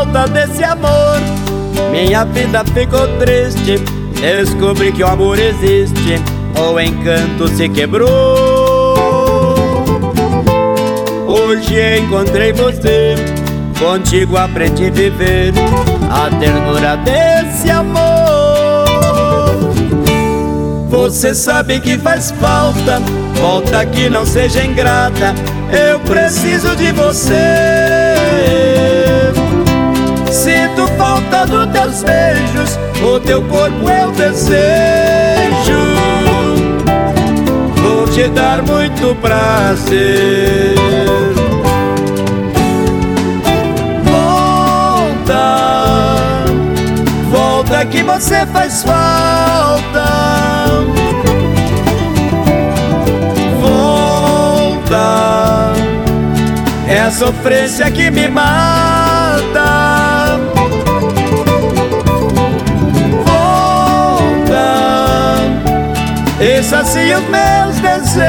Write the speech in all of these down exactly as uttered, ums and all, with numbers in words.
falta desse amor, minha vida ficou triste. Descobri que o amor existe, o encanto se quebrou. Hoje encontrei você, contigo aprendi a viver a ternura desse amor. Você sabe que faz falta, volta que não seja ingrata, eu preciso de você. Sinto falta dos teus beijos, o teu corpo eu desejo. Vou te dar muito prazer. Volta, volta que você faz falta. Volta, é a sofrência que me mata. E sacia os meus desejos.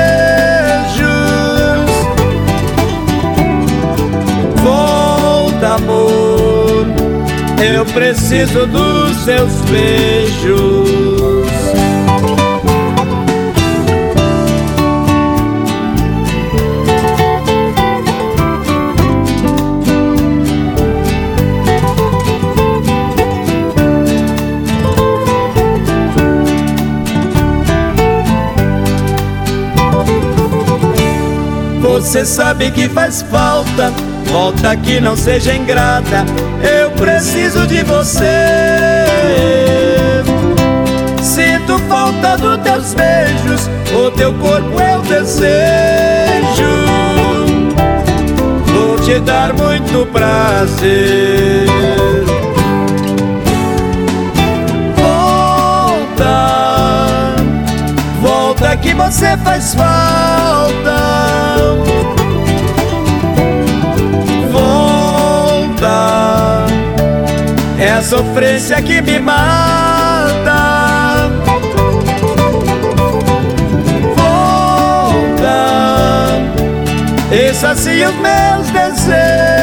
Volta, amor, eu preciso dos seus beijos. Você sabe que faz falta, volta que não seja ingrata, eu preciso de você. Sinto falta dos teus beijos, o teu corpo eu desejo. Vou te dar muito prazer. Volta, volta que você faz falta. É a sofrência que me mata. Volta, e sacia os meus desejos.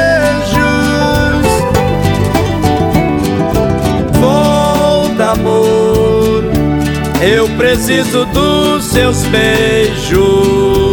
Volta, amor, eu preciso dos seus beijos.